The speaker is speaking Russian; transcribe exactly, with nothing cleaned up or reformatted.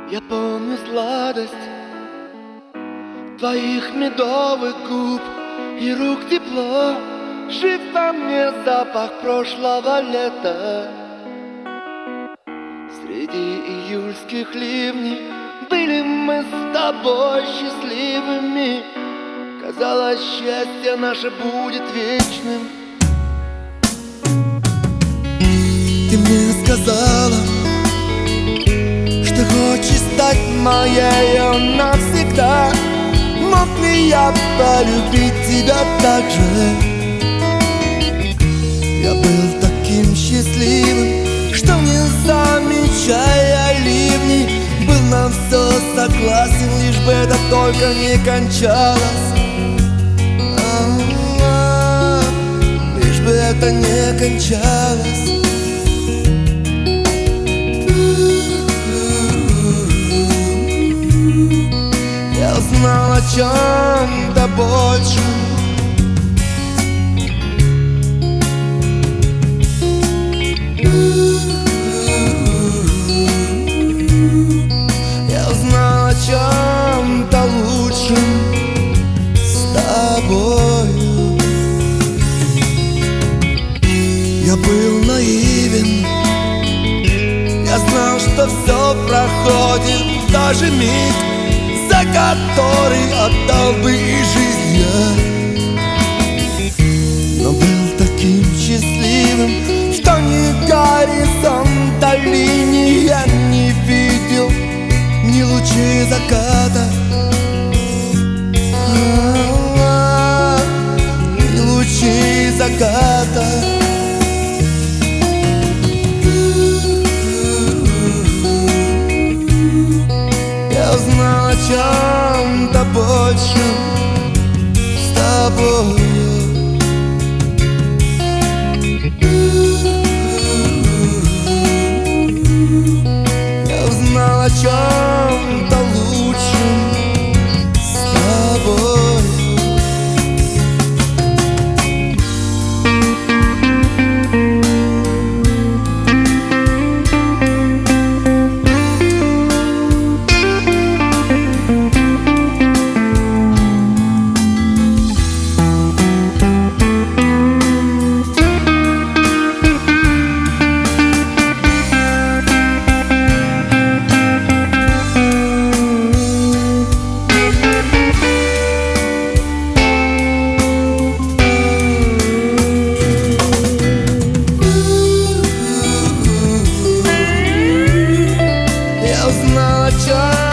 Я помню сладость твоих медовых губ и рук тепло. Жив во мне запах прошлого лета. Среди июльских ливней были мы с тобой счастливыми. Казалось, счастье наше будет вечным. Ты мне сказала, что хочешь стать моей навсегда. Мог ли я полюбить тебя так же? Я был таким счастливым, что не замечая ливней, был на все согласен, лишь бы это только не кончалось. А-а-а, лишь бы это не кончалось. Я узнал о чем-то большем. Я узнал о чем-то лучшем с тобою. Я был наивен, я знал, что все проходит, даже миг, за который отдал бы и жизнь я. Но был таким счастливым, что ни горизонта линии я не видел, ни лучей заката, а-а-а, ни лучей заката. Я узнал о чем-то большем с тобою. Я узнал о чем-то лучшем с тобой. Я узнал о чем